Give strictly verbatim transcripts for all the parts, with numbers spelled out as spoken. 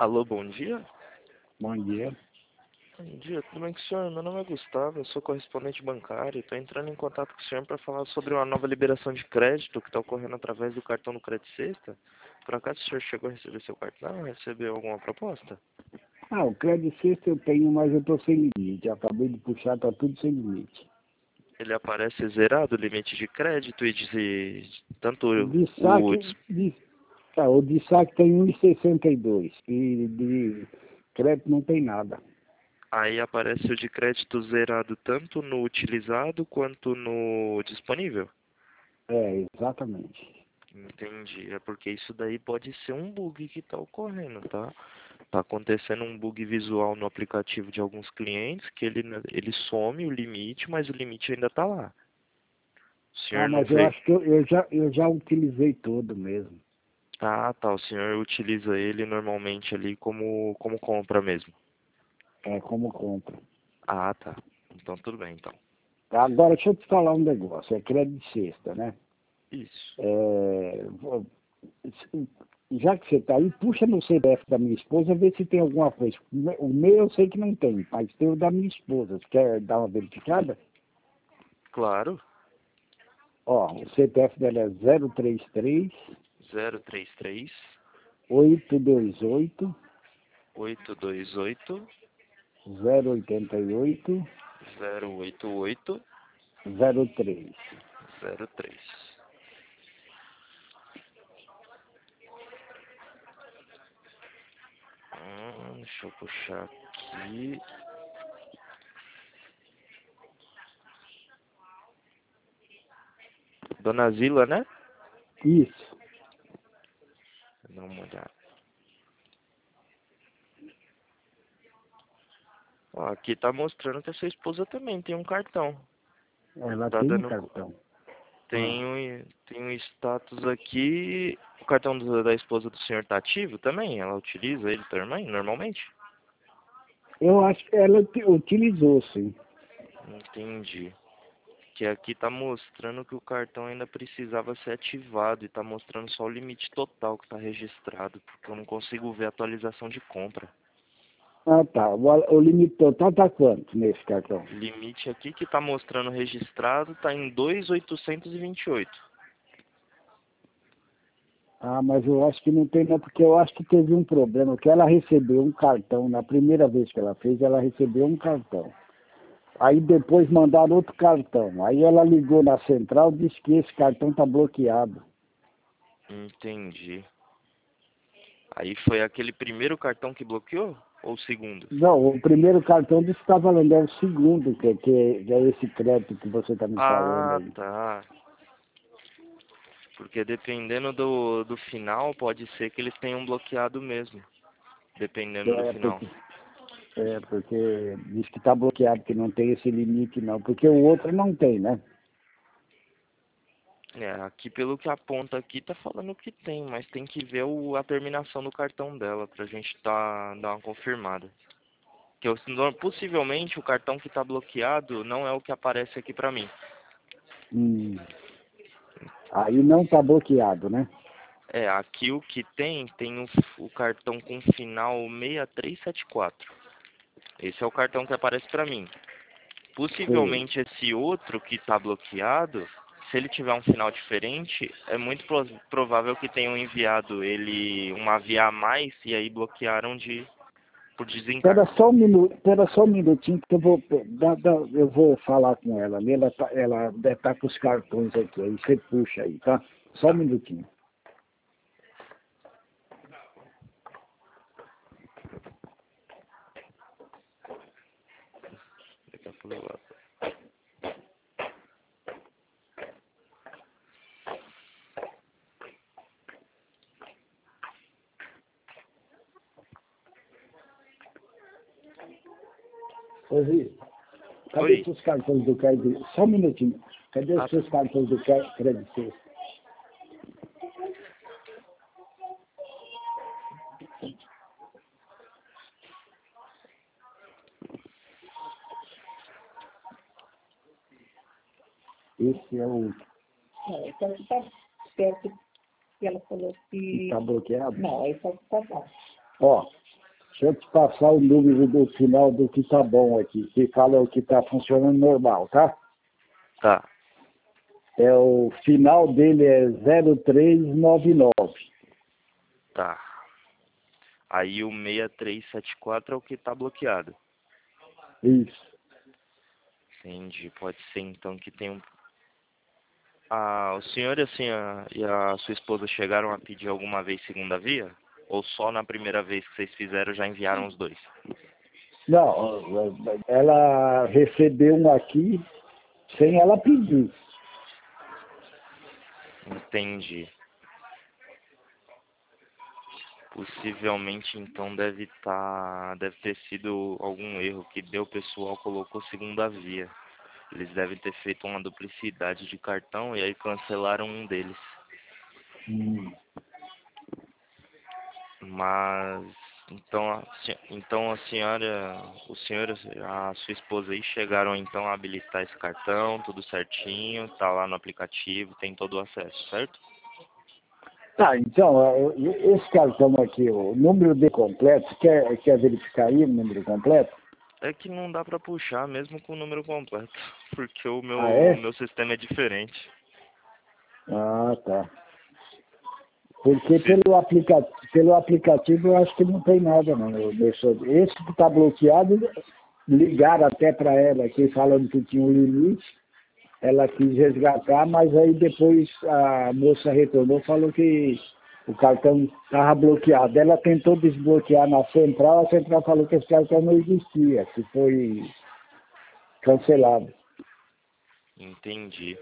Alô, bom dia? Bom dia. Bom dia, tudo bem com o senhor? Meu nome é Gustavo, eu sou correspondente bancário e estou entrando em contato com o senhor para falar sobre uma nova liberação de crédito que está ocorrendo através do cartão do Crédito Sexta. Por acaso o senhor chegou a receber seu cartão? Recebeu alguma proposta? Ah, o crédito sexta eu tenho, mas eu estou sem limite. Eu acabei de puxar, está tudo sem limite. Ele aparece zerado o limite de crédito e de tanto De o... saque, de, tá, o de saque tem um e sessenta e dois e de crédito não tem nada. Aí aparece o de crédito zerado tanto no utilizado quanto no disponível? É, exatamente. Entendi. É porque isso daí pode ser um bug que está ocorrendo, tá? Tá acontecendo um bug visual no aplicativo de alguns clientes que ele, ele some o limite, mas o limite ainda está lá. O Ah, senhor não mas eu vê? acho que eu, eu já, eu já utilizei todo mesmo. Ah, tá. O senhor utiliza ele normalmente ali como, como compra mesmo. É como compra. Ah, tá. Então tudo bem, então. Agora, deixa eu te falar um negócio. É crédito sexta, né? Isso. É, vou- já que você está aí, puxa no C P F da minha esposa, vê se tem alguma coisa. O meu eu sei que não tem, mas tem o da minha esposa. Você quer dar uma verificada? Claro. Ó, o C P F dela é zero três três, zero três três, oito dois oito, oito dois oito, zero oito oito, zero oito oito, zero três. zero três. Hum, deixa eu puxar aqui. Dona Zila, né? Isso. Dá uma olhada. Ó, aqui tá mostrando que a sua esposa também tem um cartão. Ela Tá tem um dando. cartão. Ah, Tem um, tem um status aqui. O cartão do- da esposa do senhor tá ativo também? Ela utiliza ele também, normalmente? eu acho que ela uti- utilizou, sim. Entendi. Que aqui tá mostrando que o cartão ainda precisava ser ativado e tá mostrando só o limite total que tá registrado, porque eu não consigo ver a atualização de compra. Ah, tá. O, o limite total tá quanto nesse cartão? Limite aqui que tá mostrando registrado tá em dois mil oitocentos e vinte e oito. Ah, mas eu acho que não tem não, porque eu acho que teve um problema, que ela recebeu um cartão, na primeira vez que ela fez, ela recebeu um cartão. Aí depois mandaram outro cartão. Aí ela ligou na central e disse que esse cartão está bloqueado. Entendi. Aí foi aquele primeiro cartão que bloqueou? Ou o segundo? Não, o primeiro cartão disse que está valendo, é o segundo, que, que, que é esse crédito que você está me falando Ah, aí. tá. Porque dependendo do, do final, pode ser que eles tenham bloqueado mesmo. Dependendo do É final. porque, é porque diz que está bloqueado, que não tem esse limite não, porque o outro não tem, né? É, aqui pelo que aponta aqui tá falando que tem, mas tem que ver o, a terminação do cartão dela pra gente tá, dar uma confirmada. Que eu, possivelmente o cartão que tá bloqueado não é o que aparece aqui pra mim. Hum. Aí não está bloqueado, né? É, aqui o que tem, tem o, o cartão com final seis três sete quatro. Esse é o cartão que aparece pra mim. Sei. Possivelmente esse outro que está bloqueado, se ele tiver um final diferente, é muito pro- provável que tenham enviado ele uma via a mais e aí bloquearam de por Espera desencargo. só um minuto, espera só um minutinho que eu vou, dá- dá- eu vou falar com ela. Ela tá, ela deve estar com os cartões aqui, aí você puxa aí, tá? Só um Tá. minutinho. Daqui a pouco eu volto. Oi, cadê os Oi. seus cartões do crédito? Só um minutinho. Cadê Ah, os tá. seus cartões do cre- crédito? Esse é o É, então está certo que ela falou que que. está bloqueado? Não, esse é o que está baixo. Ó, Deixa eu te passar o número do final do que tá bom aqui, que fala o que tá funcionando normal, tá? Tá. É, o final dele é zero três nove nove. Tá. Aí o seis três sete quatro é o que tá bloqueado. Isso. Entendi. Pode ser então que tem um... Ah, o senhor e a, senhora, e a sua esposa chegaram a pedir alguma vez segunda via? Ou só na primeira vez que vocês fizeram já enviaram os dois? Não, ela recebeu um aqui sem ela pedir. Entendi. Possivelmente então deve tá, deve ter sido algum erro que deu, o pessoal colocou segunda via. Eles devem ter feito uma duplicidade de cartão e aí cancelaram um deles. Hum. Mas então a, se- então a senhora, o senhor, a sua esposa aí chegaram então a habilitar esse cartão, tudo certinho, tá lá no aplicativo, tem todo o acesso, certo? Tá, então, é, esse cartão aqui, o número de completo, quer, quer verificar aí o número completo? É que não dá pra puxar mesmo com o número completo, porque o Ah, meu, é? meu sistema é diferente. Ah, tá. Porque Se, pelo, aplica pelo aplicativo eu acho que não tem nada, não. Eu deixo... Esse que está bloqueado, ligaram até para ela aqui falando que tinha um limite. Ela quis resgatar, mas aí depois a moça retornou e falou que o cartão estava bloqueado. Ela tentou desbloquear na central, a central falou que esse cartão não existia, que foi cancelado. entendi.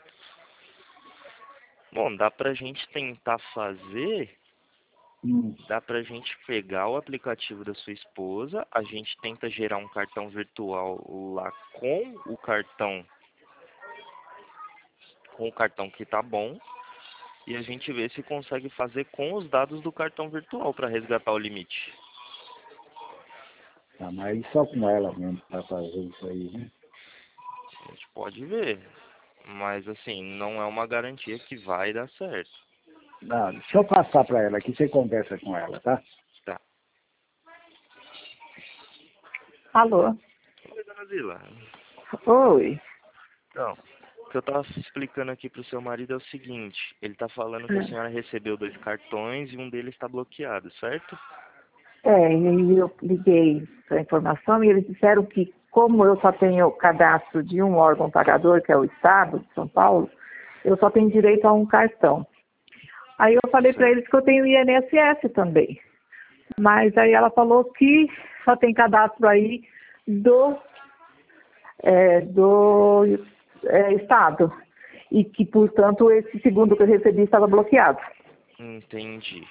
Bom, dá pra gente tentar fazer, Hum. dá pra gente pegar o aplicativo da sua esposa, a gente tenta gerar um cartão virtual lá com o cartão, com o cartão que tá bom, e a gente vê se consegue fazer com os dados do cartão virtual para resgatar o limite. Ah, mas só com ela mesmo para fazer isso aí, né? A gente pode ver, mas assim, não é uma garantia que vai dar certo. Não, deixa eu passar para ela aqui, você conversa com ela, tá? Tá. Alô? Oi, dona Zila. Oi. Então, o que eu tava explicando aqui pro seu marido é o seguinte, ele tá falando que a senhora recebeu dois cartões e um deles está bloqueado, certo? É, e aí eu liguei para a informação e eles disseram que, como eu só tenho cadastro de um órgão pagador, que é o Estado de São Paulo, eu só tenho direito a um cartão. Aí eu falei para Certo. eles que eu tenho I N S S também. Mas aí ela falou que só tem cadastro aí do, é, do é, Estado. E que, portanto, esse segundo que eu recebi estava bloqueado. Entendi.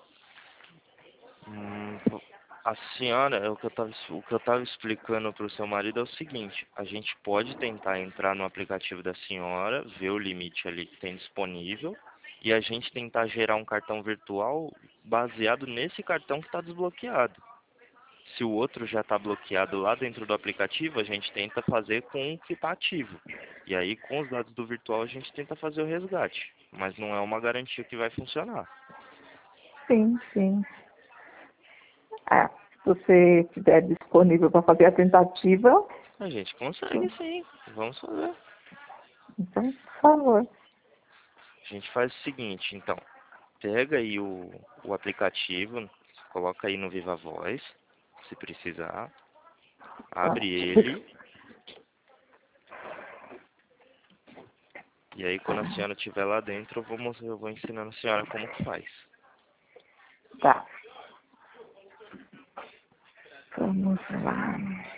Hum, a senhora, é o que eu tava, o que eu tava explicando pro seu marido é o seguinte, a gente pode tentar entrar no aplicativo da senhora, ver o limite ali que tem disponível, e a gente tentar gerar um cartão virtual baseado nesse cartão que está desbloqueado. Se o outro já está bloqueado lá dentro do aplicativo, a gente tenta fazer com o que está ativo. E aí, com os dados do virtual, a gente tenta fazer o resgate. Mas não é uma garantia que vai funcionar. Sim, sim. É, se você estiver disponível para fazer a tentativa, A gente consegue sim. Vamos fazer. então, por favor. A gente faz o seguinte, então. Pega aí o, o aplicativo, coloca aí no Viva Voz, se precisar. Tá. Abre ele. E aí, quando a senhora estiver lá dentro, eu vou, mos- eu vou ensinando a senhora como que faz. Tá. Vamos lá.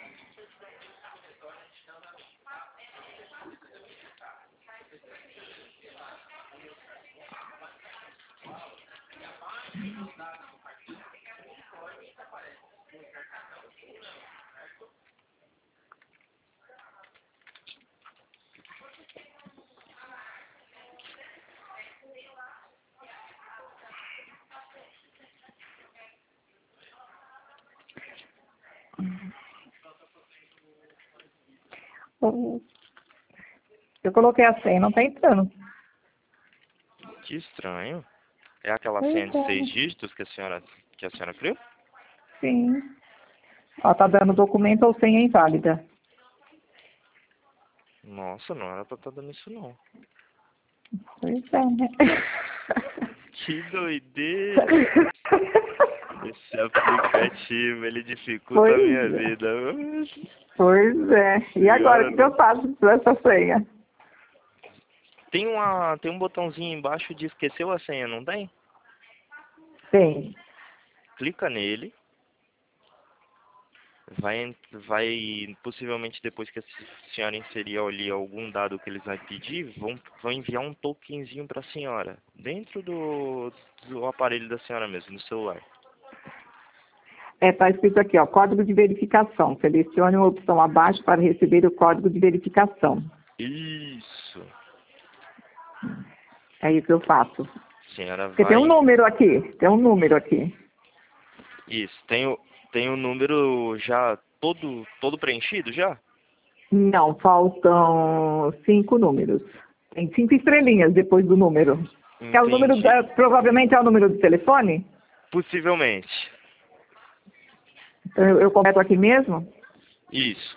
Eu coloquei a senha, não tá entrando. Que estranho. É aquela Pois senha de é. seis dígitos que a senhora, que a senhora criou? Sim. Ó, tá dando documento ou senha inválida. Nossa, não era pra estar dando isso não. Pois é, né? Que doideira! Esse aplicativo, ele dificulta Pois a minha é. vida. Pois é. E agora, o que que eu faço com essa senha? Tem, uma, tem um botãozinho embaixo de esqueceu a senha, não tem? Tem. Clica nele. Vai, vai, possivelmente depois que a senhora inserir ali algum dado que eles vão pedir, vão, vão enviar um tokenzinho para a senhora, dentro do, do aparelho da senhora mesmo, no celular. É, tá escrito aqui, ó, código de verificação. Selecione uma opção abaixo para receber o código de verificação. Isso. É isso que eu faço. A senhora Porque vai... tem um número aqui, tem um número aqui. Isso, tem o, tem o número já todo, todo preenchido já? Não, faltam cinco números. Tem cinco estrelinhas depois do número. Que é o número, Entendi. é, provavelmente é o número do telefone? Possivelmente. Então, Eu, eu completo aqui mesmo? Isso.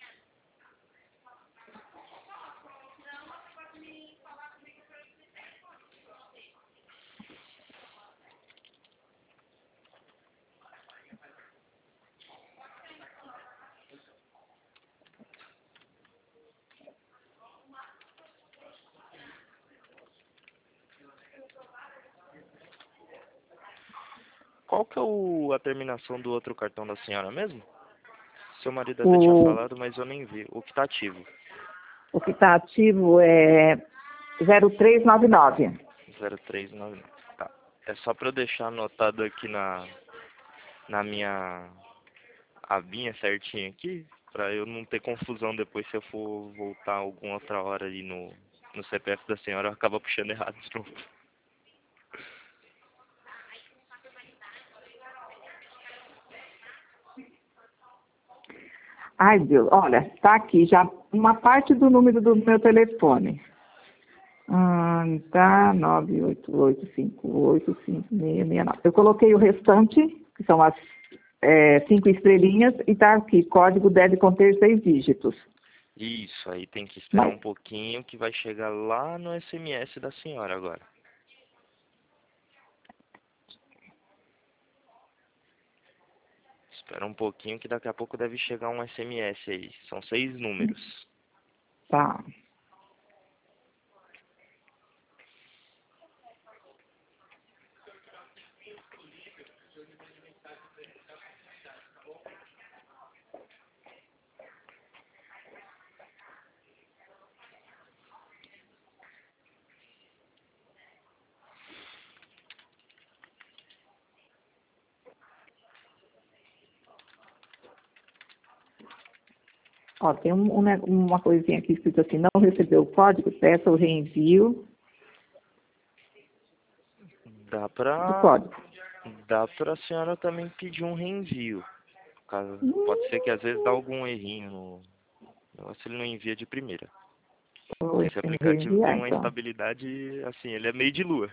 Qual que é o, a terminação do outro cartão da senhora mesmo? Seu marido até tinha O, falado, mas eu nem vi. O que está ativo? o que está ativo é zero três nove nove. zero três nove nove. Tá. É só para eu deixar anotado aqui na, na minha abinha certinho aqui, para eu não ter confusão depois se eu for voltar alguma outra hora ali no, no C P F da senhora, eu acabo puxando errado de novo. Ai, Deus, olha, tá aqui já uma parte do número do meu telefone. Hum, tá, nove oito oito cinco oito cinco seis seis nove. Eu coloquei o restante, que são as é, cinco estrelinhas, e tá aqui, código deve conter seis dígitos. Isso, aí tem que esperar Mas, um pouquinho que vai chegar lá no S M S da senhora agora. Espera um pouquinho que daqui a pouco deve chegar um S M S aí. São seis números. tá. Ó, tem um, um ne- uma coisinha aqui escrito assim, não recebeu o código, peça o reenvio Dá do pra, código. dá pra senhora também pedir um reenvio. Caso, pode ser que às vezes dá Hum, algum errinho no negócio, ele não envia de primeira. Vou Esse aplicativo tem reenviar, uma então. instabilidade, assim, ele é meio de lua.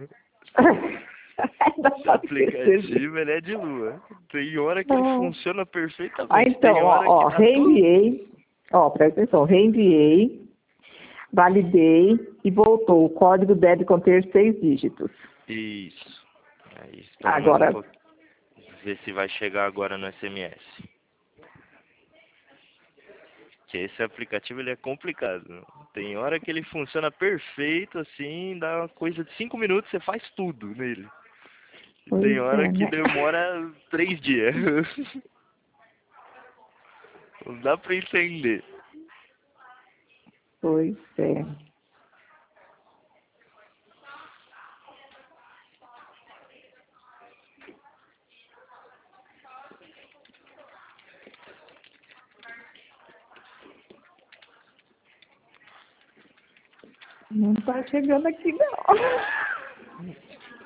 Dá Esse pra perceber. aplicativo, ele é de lua. Tem hora que ele Ah, funciona Ah, perfeitamente, então, tem ó, hora que ó, dá tudo. reenviei, ó, presta atenção, reenviei, validei e voltou. O código deve conter seis dígitos. Isso. Aí, espera mais um Agora, pouco. Ver se vai chegar agora no S M S. Que esse aplicativo ele é complicado. Tem hora que ele funciona perfeito, assim, dá uma coisa de cinco minutos, você faz tudo nele. E tem pois hora é, que né? demora três dias. Não dá pra entender. Pois é. Não tá chegando aqui, não.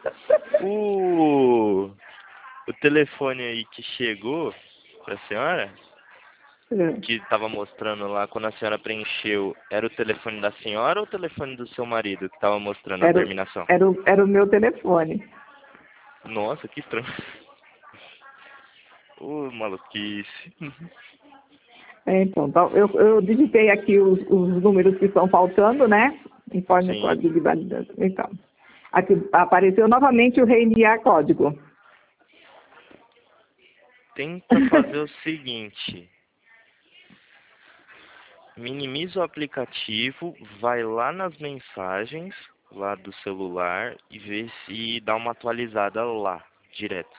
O, o telefone aí que chegou pra senhora, que estava mostrando lá quando a senhora preencheu, era o telefone da senhora ou o telefone do seu marido que estava mostrando a Era, o- terminação? era, o- era o meu telefone. Nossa, que estranho. Ô, maluquice. É, então, tá, eu, eu digitei aqui os, os números que estão faltando, né? Informe o Sim. código de validação. Então, aqui apareceu novamente o reenviar código. Tenta fazer o seguinte. Minimiza o aplicativo, vai lá nas mensagens, lá do celular, e vê se dá uma atualizada lá, direto.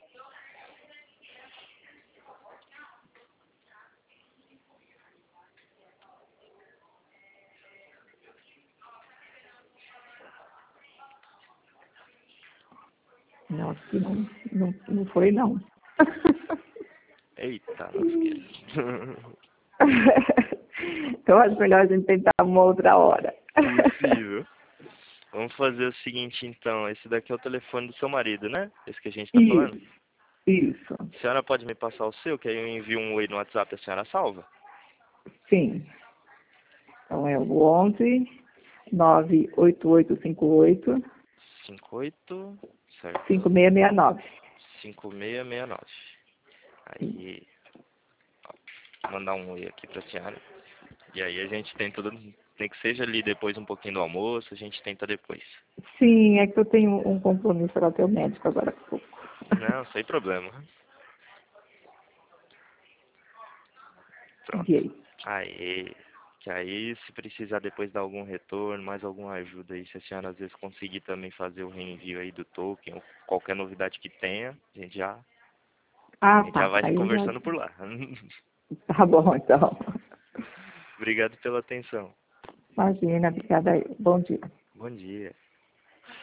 Não, acho que não, não, não foi, não. Eita, lasqueira. Então, acho melhor a gente tentar uma outra hora. Possível. Vamos fazer o seguinte, então. Esse daqui é o telefone do seu marido, né? Esse que a gente tá falando. Isso, isso, A senhora pode me passar o seu, que aí eu envio um oi no WhatsApp e a senhora salva? sim. Então, é o onze, nove oito oito cinco oito, cinco oito, certo? cinco seis seis nove. cinco seis seis nove. Aí, ó, mandar um oi aqui pra senhora. E aí a gente tenta, tem que seja ali depois um pouquinho do almoço, a gente tenta depois. Sim, é que eu tenho um compromisso para ter o médico agora há pouco. Não, sem problema. Pronto. E aí? Aí, que aí se precisar depois dar algum retorno, mais alguma ajuda aí, se a senhora às vezes conseguir também fazer o reenvio aí do token, ou qualquer novidade que tenha, a gente já, a Ah, gente já tá. vai se Aí eu conversando já... por lá. Tá bom, então. Obrigado pela atenção. Imagina, obrigada aí. Bom dia. Bom dia.